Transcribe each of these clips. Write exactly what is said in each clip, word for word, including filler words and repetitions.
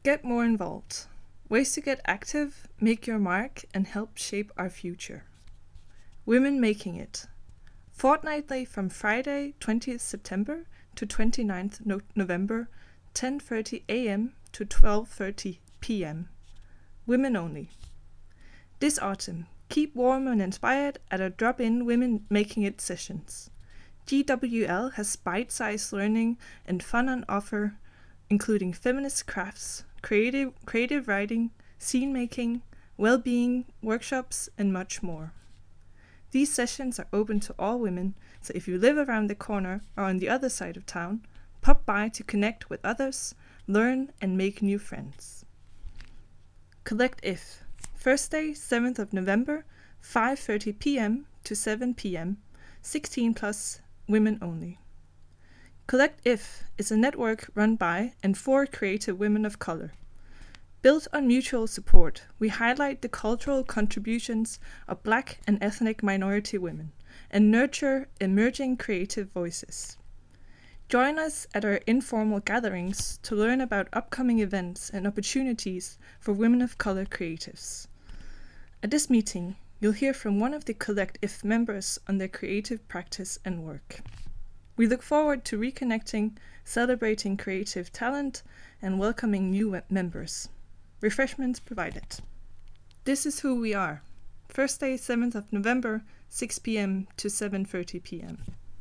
Get more involved. Ways to get active, make your mark, and help shape our future. Women Making It. Fortnightly from Friday, twentieth September to twenty-ninth no- November, ten thirty a.m. to twelve thirty p.m. Women only. This autumn, keep warm and inspired at our drop-in Women Making It sessions. G W L has bite-sized learning and fun on offer, including feminist crafts, creative creative writing, scene making, well-being workshops, and much more. These sessions are open to all women, so if you live around the corner or on the other side of town, pop by to connect with others, learn, and make new friends. Collect If. Thursday, seventh of November, five thirty p.m. to seven p.m., sixteen plus, women only. Collect If is a network run by and for creative women of color. Built on mutual support, we highlight the cultural contributions of Black and ethnic minority women and nurture emerging creative voices. Join us at our informal gatherings to learn about upcoming events and opportunities for women of color creatives. At this meeting, you'll hear from one of the Collect If members on their creative practice and work. We look forward to reconnecting, celebrating creative talent, and welcoming new members. Refreshments provided. This is who we are. Thursday, seventh of November, six p.m. to seven thirty p.m.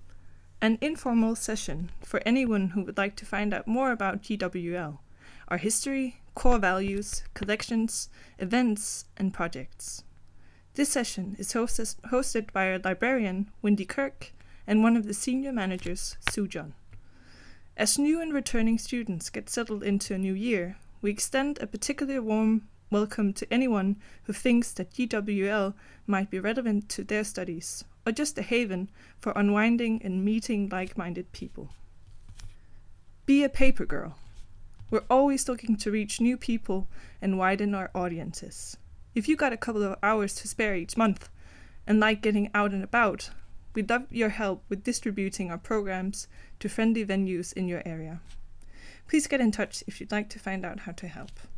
An informal session for anyone who would like to find out more about G W L, our history, core values, collections, events, and projects. This session is hosted, hosted by our librarian, Wendy Kirk, and one of the senior managers, Sue John. As new and returning students get settled into a new year, we extend a particularly warm welcome to anyone who thinks that G W L might be relevant to their studies, or just a haven for unwinding and meeting like-minded people. Be a paper girl. We're always looking to reach new people and widen our audiences. If you got a couple of hours to spare each month and like getting out and about, we'd love your help with distributing our programs to friendly venues in your area. Please get in touch if you'd like to find out how to help.